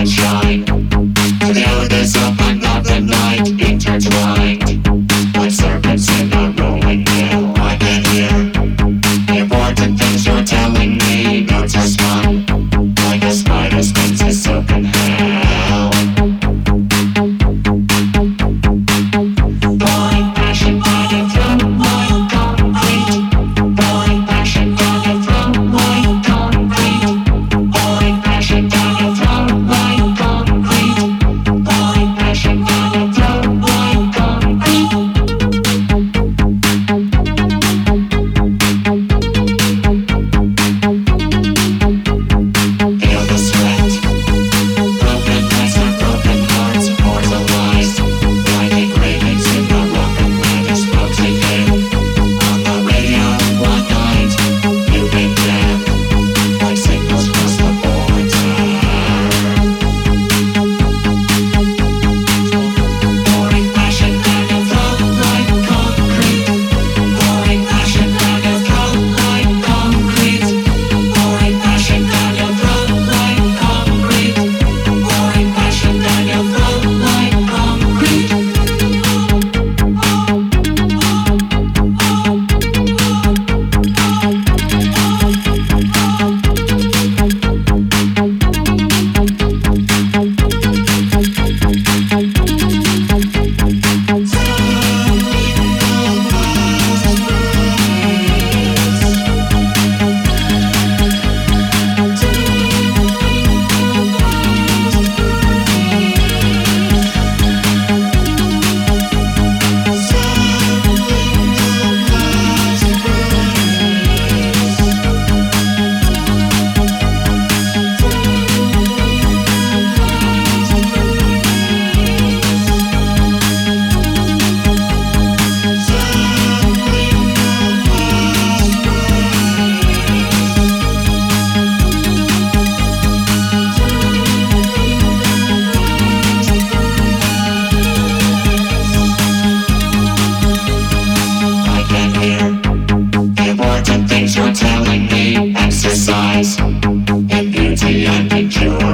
sunshine. The others up another night, intertwined like serpents in a rolling hill. I can hear important things you're telling me. Notes are spun like a spider spins his silken hell. Blowing passion down your throat like concrete. Blowing passion down your throat like concrete. Blowing passion down your throat like concrete. Blowing passion down your throat like concrete. Feel the sweat. Broken nights and broken hearts immortalized like engravings in the rock and land exploding in. On the radio one night, you've been jammed like signals cross the border. Pouring passion down your throat like concrete. Pouring passion down your throat like concrete. Pouring passion down your throat like concrete. Pouring passion down your throat like concrete. I can hear important things you're telling me. Exercise in beauty and in cure.